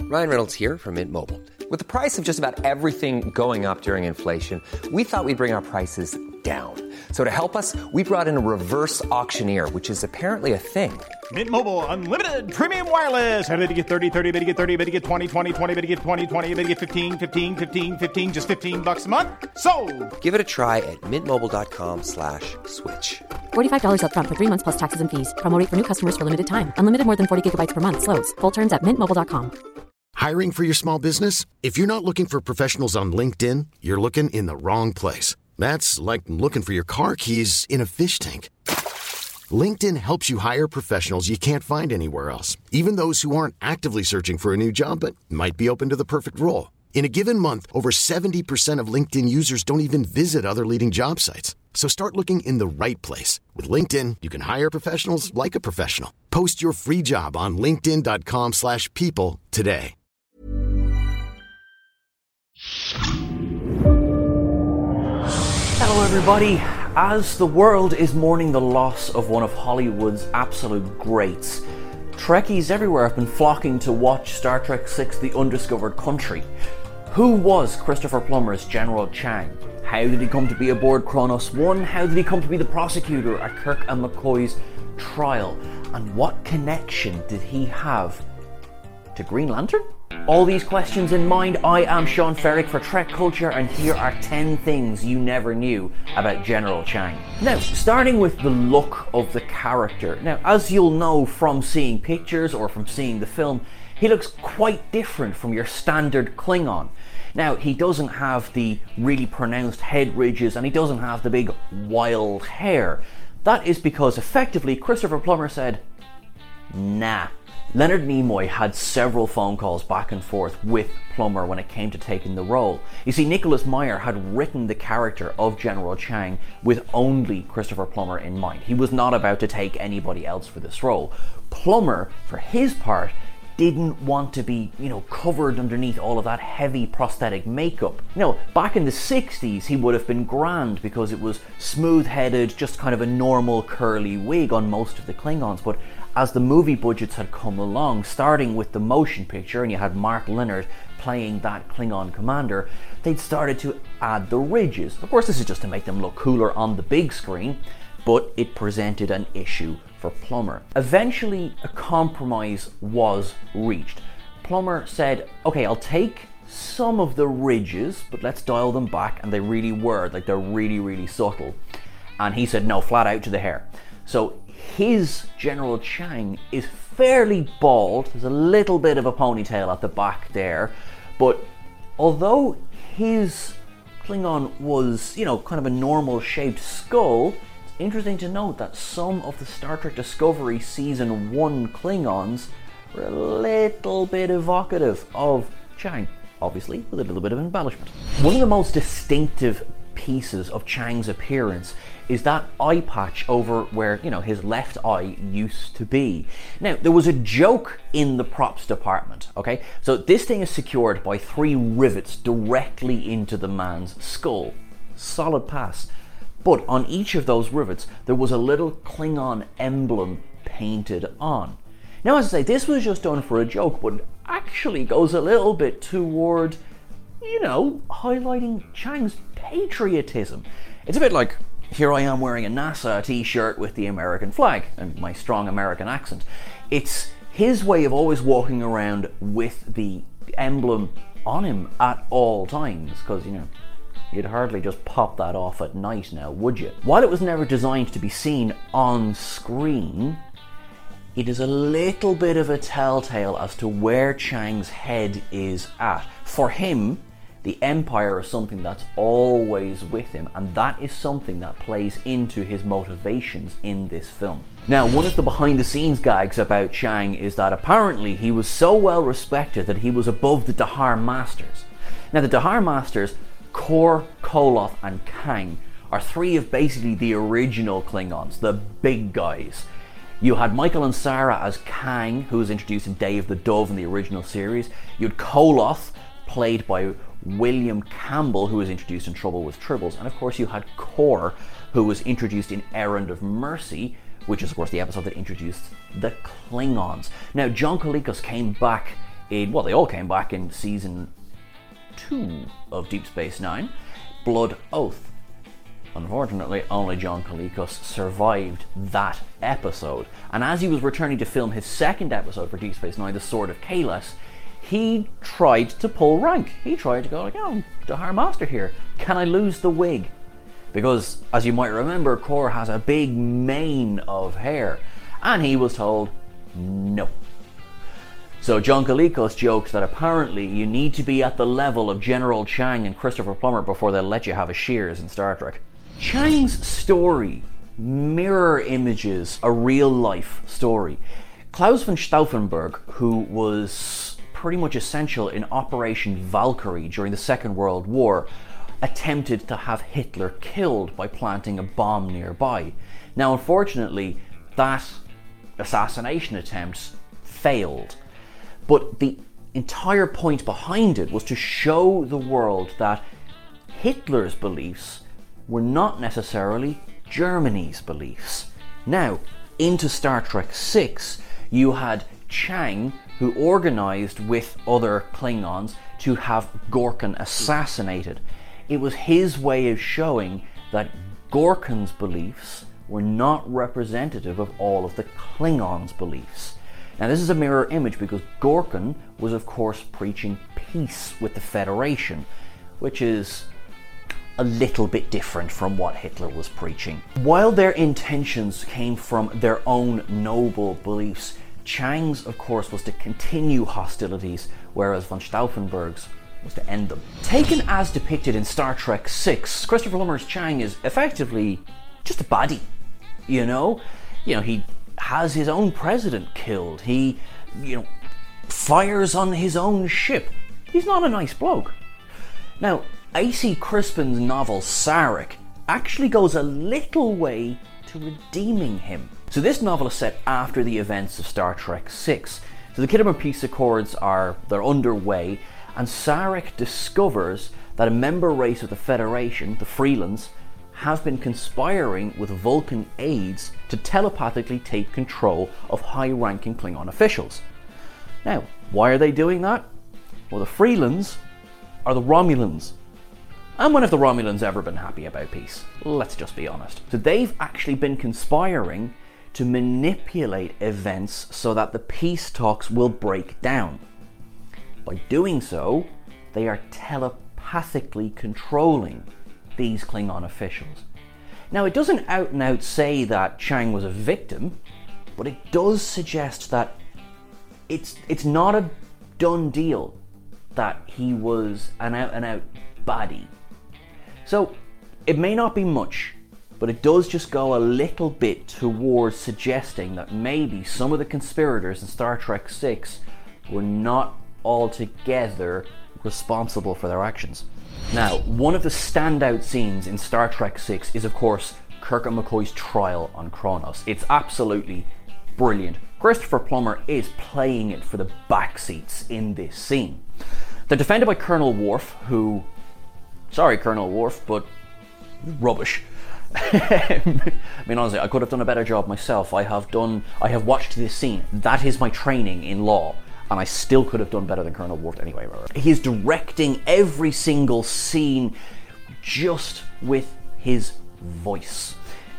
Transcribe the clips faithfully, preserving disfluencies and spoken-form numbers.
Ryan Reynolds here from Mint Mobile. With the price of just about everything going up during inflation, we thought we'd bring our prices down. So to help us, we brought in a reverse auctioneer, which is apparently a thing. Mint Mobile Unlimited Premium Wireless. How to get thirty, thirty, how to get thirty, how to get twenty, twenty, twenty, how to get twenty, twenty, how to get fifteen, fifteen, fifteen, fifteen, just fifteen bucks a month? Sold! Give it a try at mintmobile.com slash switch. forty-five dollars up front for three months plus taxes and fees. Promo rate for new customers for limited time. Unlimited more than forty gigabytes per month. Slows full terms at mint mobile dot com. Hiring for your small business? If you're not looking for professionals on LinkedIn, you're looking in the wrong place. That's like looking for your car keys in a fish tank. LinkedIn helps you hire professionals you can't find anywhere else, even those who aren't actively searching for a new job but might be open to the perfect role. In a given month, over seventy percent of LinkedIn users don't even visit other leading job sites. So start looking in the right place. With LinkedIn, you can hire professionals like a professional. Post your free job on linkedin.com slash people today. Hello everybody. As the world is mourning the loss of one of Hollywood's absolute greats, Trekkies everywhere have been flocking to watch Star Trek six The Undiscovered Country. Who was Christopher Plummer's General Chang? How did he come to be aboard Kronos one? How did he come to be the prosecutor at Kirk and McCoy's trial? And what connection did he have to Green Lantern? All these questions in mind, I am Sean Ferrick for Trek Culture, and here are ten things you never knew about General Chang. Now, starting with the look of the character. Now, as you'll know from seeing pictures or from seeing the film, he looks quite different from your standard Klingon. Now, he doesn't have the really pronounced head ridges, and he doesn't have the big wild hair. That is because effectively Christopher Plummer said, nah. Leonard Nimoy had several phone calls back and forth with Plummer when it came to taking the role. You see, Nicholas Meyer had written the character of General Chang with only Christopher Plummer in mind. He was not about to take anybody else for this role. Plummer, for his part, didn't want to be, you know, covered underneath all of that heavy prosthetic makeup. You know, back in the sixties, he would have been grand because it was smooth-headed, just kind of a normal curly wig on most of the Klingons, but as the movie budgets had come along, starting with the motion picture, and you had Mark Lenard playing that Klingon commander, they'd started to add the ridges. Of course, this is just to make them look cooler on the big screen, but it presented an issue for Plummer. Eventually, a compromise was reached. Plummer said, okay, I'll take some of the ridges, but let's dial them back, and they really were, like they're really, really subtle. And he said, no, flat out to the hair. So his General Chang is fairly bald. There's a little bit of a ponytail at the back there, but although his Klingon was, you know, kind of a normal shaped skull, it's interesting to note that some of the Star Trek Discovery Season one Klingons were a little bit evocative of Chang, obviously with a little bit of embellishment. One of the most distinctive pieces of Chang's appearance is that eye patch over where, you know, his left eye used to be. Now, there was a joke in the props department, okay? So this thing is secured by three rivets directly into the man's skull. Solid pass. But on each of those rivets, there was a little Klingon emblem painted on. Now, as I say, this was just done for a joke, but actually goes a little bit toward, you know, highlighting Chang's patriotism. It's a bit like, here I am wearing a NASA t-shirt with the American flag and my strong American accent. It's his way of always walking around with the emblem on him at all times, because, you know, you'd hardly just pop that off at night now, would you? While it was never designed to be seen on screen, it is a little bit of a telltale as to where Chang's head is at. For him, the Empire is something that's always with him, and that is something that plays into his motivations in this film. Now, one of the behind-the-scenes gags about Chang is that apparently he was so well respected that he was above the Dahar Masters. Now, the Dahar Masters, Kor, Koloth, and Kang, are three of basically the original Klingons, the big guys. You had Michael Ansara as Kang, who was introduced in Day of the Dove in the original series. You had Koloth, played by William Campbell, who was introduced in Trouble with Tribbles, and of course you had Kor, who was introduced in Errand of Mercy, which is of course the episode that introduced the Klingons. Now, John Colicos came back in, well, they all came back in season two of Deep Space Nine, Blood Oath. Unfortunately, only John Colicos survived that episode. And as he was returning to film his second episode for Deep Space Nine, The Sword of Kahless, he tried to pull rank. He tried to go like, oh, Dahar Master here. Can I lose the wig? Because, as you might remember, Kor has a big mane of hair. And he was told, no. So John Colicos joked that apparently you need to be at the level of General Chang and Christopher Plummer before they'll let you have a shears in Star Trek. Chang's story mirror images a real-life story. Klaus von Stauffenberg, who was pretty much essential in Operation Valkyrie during the Second World War, attempted to have Hitler killed by planting a bomb nearby. Now, unfortunately, that assassination attempt failed. But the entire point behind it was to show the world that Hitler's beliefs were not necessarily Germany's beliefs. Now, into Star Trek six, you had Chang, who organized with other Klingons to have Gorkon assassinated. It was his way of showing that Gorkon's beliefs were not representative of all of the Klingons' beliefs. Now, this is a mirror image because Gorkon was, of course, preaching peace with the Federation, which is a little bit different from what Hitler was preaching. While their intentions came from their own noble beliefs, Chang's, of course, was to continue hostilities, whereas von Stauffenberg's was to end them. Taken as depicted in Star Trek six, Christopher Plummer's Chang is effectively just a baddie, you know? You know, he has his own president killed. He, you know, fires on his own ship. He's not a nice bloke. Now, A C Crispin's novel Sarek actually goes a little way to redeeming him. So this novel is set after the events of Star Trek six. So the Khitomer Peace Accords are, they're underway, and Sarek discovers that a member race of the Federation, the Freelands, have been conspiring with Vulcan aides to telepathically take control of high-ranking Klingon officials. Now, why are they doing that? Well, the Freelands are the Romulans. And when have the Romulans ever been happy about peace? Let's just be honest. So they've actually been conspiring to manipulate events so that the peace talks will break down. By doing so, they are telepathically controlling these Klingon officials. Now, it doesn't out and out say that Chang was a victim, but it does suggest that it's it's not a done deal that he was an out and out baddie. So, it may not be much, but it does just go a little bit towards suggesting that maybe some of the conspirators in Star Trek six were not altogether responsible for their actions. Now, one of the standout scenes in Star Trek six is, of course, Kirk and McCoy's trial on Kronos. It's absolutely brilliant. Christopher Plummer is playing it for the backseats in this scene. They're defended by Colonel Worf, who... Sorry, Colonel Worf, but rubbish. I mean, honestly, I could have done a better job myself. I have done... I have watched this scene. That is my training in law. And I still could have done better than Colonel Worf anyway. He's directing every single scene just with his voice.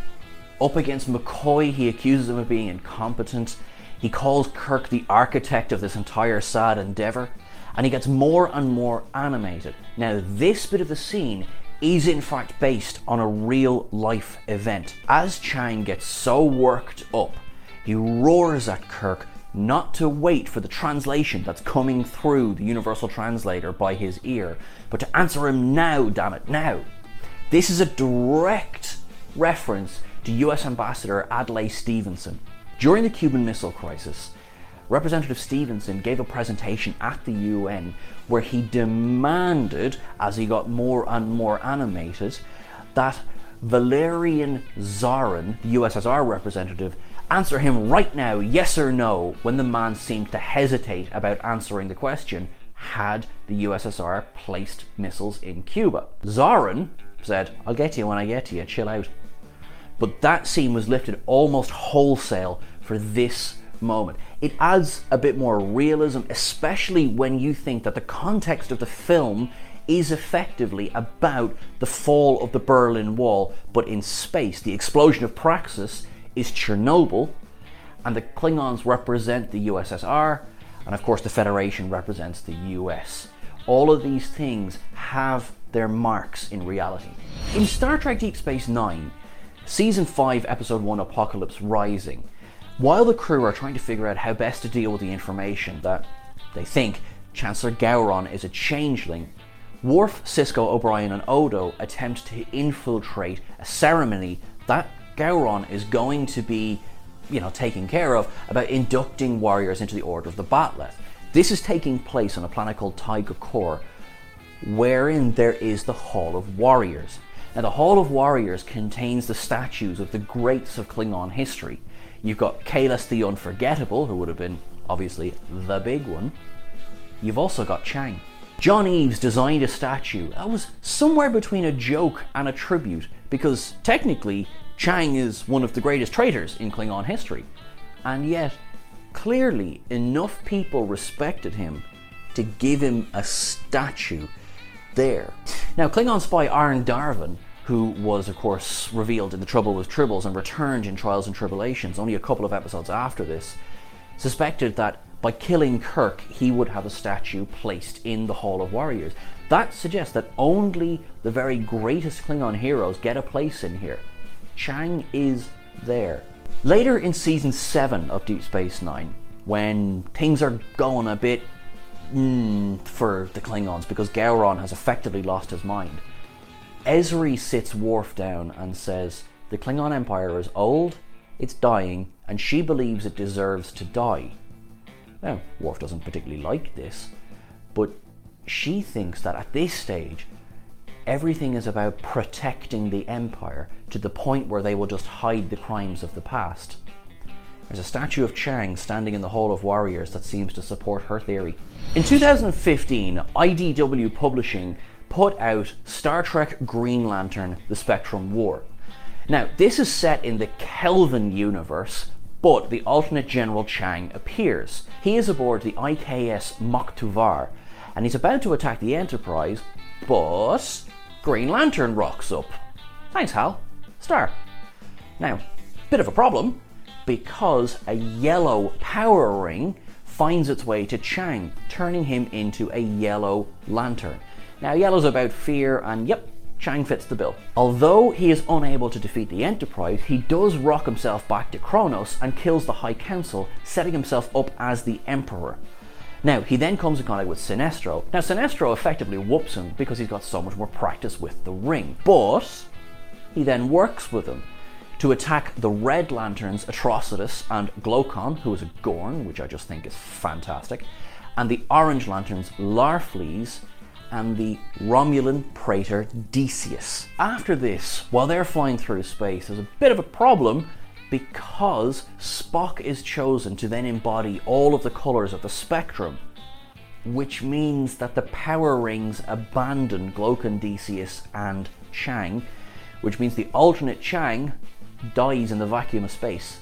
Up against McCoy, he accuses him of being incompetent. He calls Kirk the architect of this entire sad endeavour. And he gets more and more animated. Now, this bit of the scene is in fact based on a real life event. As Chang gets so worked up, he roars at Kirk not to wait for the translation that's coming through the universal translator by his ear, but to answer him now, damn it, now. This is a direct reference to U S Ambassador Adlai Stevenson. During the Cuban Missile Crisis, Representative Stevenson gave a presentation at the U N where he demanded, as he got more and more animated, that Valerian Zarin, the U S S R representative, answer him right now, yes or no, when the man seemed to hesitate about answering the question, had the U S S R placed missiles in Cuba? Zarin said, I'll get to you when I get to you, chill out. But that scene was lifted almost wholesale for this moment. It adds a bit more realism, especially when you think that the context of the film is effectively about the fall of the Berlin Wall, but in space. The explosion of Praxis is Chernobyl, and the Klingons represent the U S S R, and of course the Federation represents the U S. All of these things have their marks in reality. In Star Trek Deep Space Nine, Season five, Episode one, Apocalypse Rising, while the crew are trying to figure out how best to deal with the information that they think Chancellor Gowron is a changeling, Worf, Sisko, O'Brien and Odo attempt to infiltrate a ceremony that Gowron is going to be, you know, taking care of, about inducting warriors into the Order of the Bat'leth. This is taking place on a planet called Tycho Core, wherein there is the Hall of Warriors. Now, the Hall of Warriors contains the statues of the greats of Klingon history. You've got Kahless the Unforgettable, who would have been, obviously, the big one. You've also got Chang. John Eves designed a statue that was somewhere between a joke and a tribute, because technically, Chang is one of the greatest traitors in Klingon history. And yet, clearly, enough people respected him to give him a statue there. Now, Klingon spy Arne Darvin, who was, of course, revealed in The Trouble with Tribbles and returned in Trials and Tribulations only a couple of episodes after this, suspected that by killing Kirk, he would have a statue placed in the Hall of Warriors. That suggests that only the very greatest Klingon heroes get a place in here. Chang is there. Later in Season seven of Deep Space Nine, when things are going a bit mm, for the Klingons because Gowron has effectively lost his mind, Ezri sits Worf down and says, the Klingon Empire is old, it's dying, and she believes it deserves to die. Now, Worf doesn't particularly like this, but she thinks that at this stage, everything is about protecting the Empire to the point where they will just hide the crimes of the past. There's a statue of Chang standing in the Hall of Warriors that seems to support her theory. In two thousand fifteen, I D W Publishing put out Star Trek Green Lantern: The Spectrum War. Now, this is set in the Kelvin universe, but the alternate General Chang appears. He is aboard the I K S Moktuvar, and he's about to attack the Enterprise, but Green Lantern rocks up. Thanks, Hal. Star. Now, bit of a problem, because a yellow power ring finds its way to Chang, turning him into a yellow lantern. Now, yellow's about fear, and yep, Chang fits the bill. Although he is unable to defeat the Enterprise, he does rock himself back to Kronos and kills the High Council, setting himself up as the Emperor. Now, he then comes in contact with Sinestro. Now, Sinestro effectively whoops him because he's got so much more practice with the ring. But he then works with him to attack the Red Lanterns, Atrocitus and Glokon, who is a Gorn, which I just think is fantastic, and the Orange Lanterns, Larfleeze, and the Romulan Praetor Decius. After this, while they're flying through space, there's a bit of a problem because Spock is chosen to then embody all of the colours of the spectrum, which means that the power rings abandon Glokon, Decius and Chang, which means the alternate Chang dies in the vacuum of space.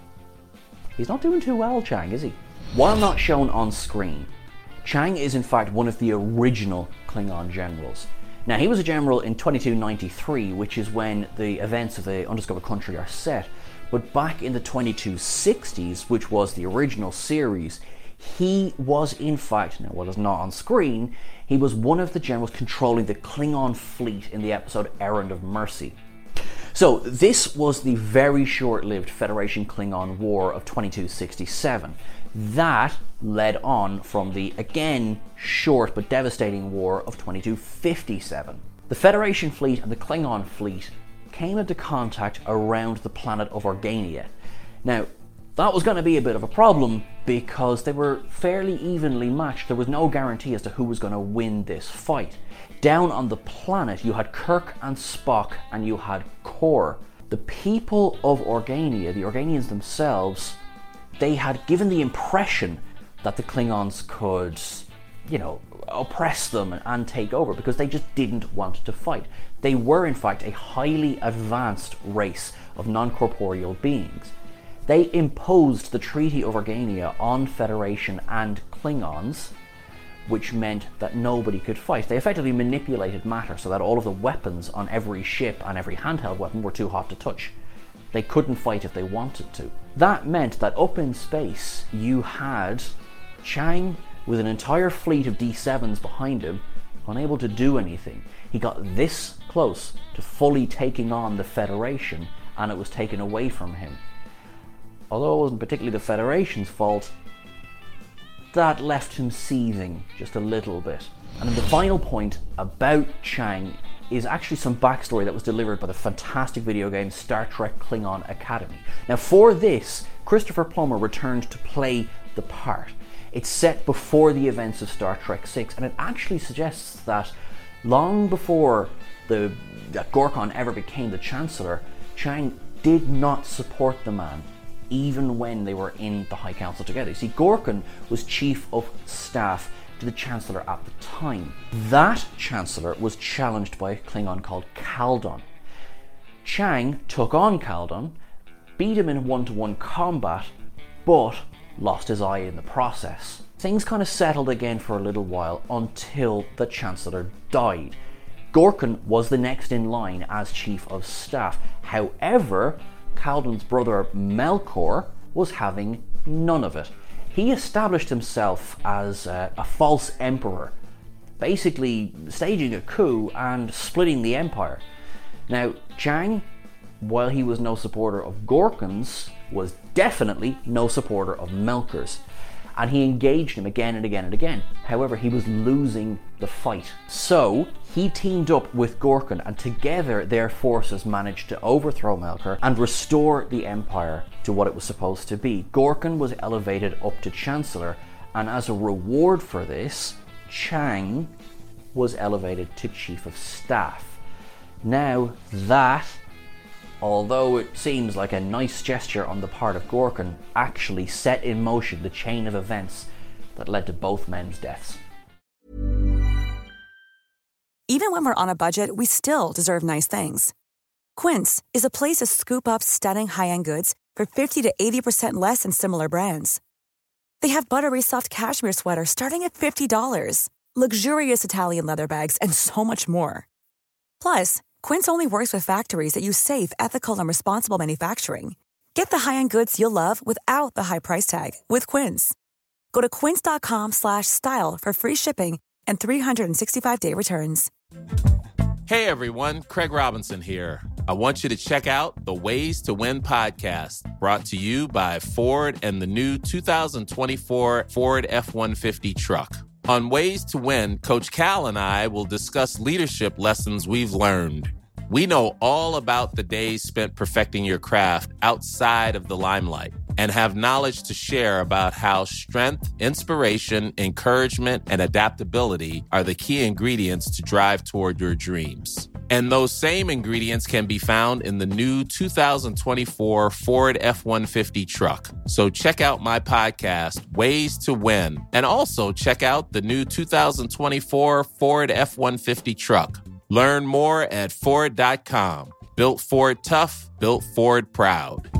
He's not doing too well, Chang, is he? While not shown on screen, Chang is in fact one of the original Klingon generals. Now, he was a general in twenty-two ninety-three, which is when the events of the Undiscovered Country are set, but back in the twenty-two sixties, which was the original series, he was in fact, now while it's not on screen, he was one of the generals controlling the Klingon fleet in the episode Errand of Mercy. So this was the very short-lived Federation Klingon War of twenty-two sixty-seven. That led on from the, again, short but devastating war of twenty-two fifty-seven. The Federation fleet and the Klingon fleet came into contact around the planet of Organia. Now, that was going to be a bit of a problem because they were fairly evenly matched. There was no guarantee as to who was going to win this fight. Down on the planet, you had Kirk and Spock, and you had Kor. The people of Organia, the Organians themselves, they had given the impression that the Klingons could, you know, oppress them and take over because they just didn't want to fight. They were, in fact, a highly advanced race of non-corporeal beings. They imposed the Treaty of Organia on Federation and Klingons, which meant that nobody could fight. They effectively manipulated matter so that all of the weapons on every ship and every handheld weapon were too hot to touch. They couldn't fight if they wanted to. That meant that up in space, you had Chang with an entire fleet of D sevens behind him, unable to do anything. He got this close to fully taking on the Federation, and it was taken away from him. Although it wasn't particularly the Federation's fault, that left him seething just a little bit. And then the final point about Chang is actually some backstory that was delivered by the fantastic video game Star Trek Klingon Academy. Now for this, Christopher Plummer returned to play the part. It's set before the events of Star Trek six, and it actually suggests that long before the that Gorkon ever became the Chancellor, Chang did not support the man, even when they were in the High Council together. You see, Gorkon was Chief of Staff to the Chancellor at the time. That Chancellor was challenged by a Klingon called Kaldon. Chang took on Kaldon, beat him in one-to-one combat, but lost his eye in the process. Things kind of settled again for a little while until the Chancellor died. Gorkon was the next in line as Chief of Staff. However, Kaldon's brother Melkor was having none of it. He established himself as a, a false emperor, basically staging a coup and splitting the empire. Now, Chang, while he was no supporter of Gorkon's, was definitely no supporter of Melkor's, and he engaged him again and again and again. However, he was losing the fight. So he teamed up with Gorkon, and together their forces managed to overthrow Melkor and restore the empire to what it was supposed to be. Gorkon was elevated up to Chancellor, and as a reward for this, Chang was elevated to Chief of Staff. Now that, although it seems like a nice gesture on the part of Gorkon, actually set in motion the chain of events that led to both men's deaths. Even when we're on a budget, we still deserve nice things. Quince is a place to scoop up stunning high-end goods for fifty to eighty percent less than similar brands. They have buttery soft cashmere sweaters starting at fifty dollars, luxurious Italian leather bags, and so much more. Plus, Quince only works with factories that use safe, ethical, and responsible manufacturing. Get the high-end goods you'll love without the high price tag with Quince. Go to quince.com slash style for free shipping and three sixty-five day returns. Hey everyone, Craig Robinson here. I want you to check out the Ways to Win podcast, brought to you by Ford and the new two thousand twenty-four Ford F one fifty truck. On Ways to Win, Coach Cal and I will discuss leadership lessons we've learned. We know all about the days spent perfecting your craft outside of the limelight and have knowledge to share about how strength, inspiration, encouragement, and adaptability are the key ingredients to drive toward your dreams. And those same ingredients can be found in the new two thousand twenty-four Ford F one fifty truck. So check out my podcast, Ways to Win, and also check out the new two thousand twenty-four Ford F one fifty truck. Learn more at Ford dot com. Built Ford tough, built Ford proud.